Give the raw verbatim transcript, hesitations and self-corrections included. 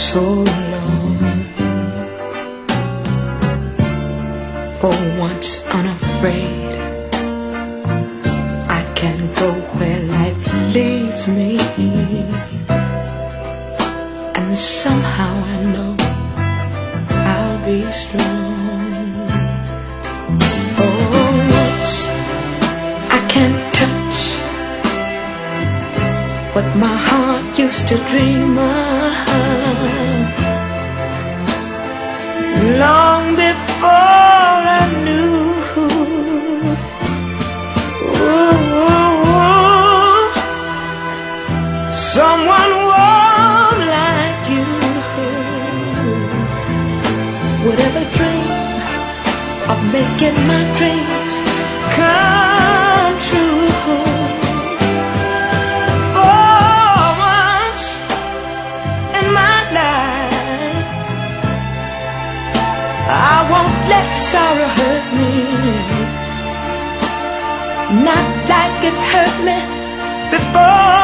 so long. For once unafraid, I can go where life leads me, and somehow I know I'll be strong. For once I can't touch what my heart used to dream of, long before I knew. Ooh, someone warm like you would ever dream of making my dreams come true. For once in my life, I won't let sorrow hurt me, not like it's hurt me before.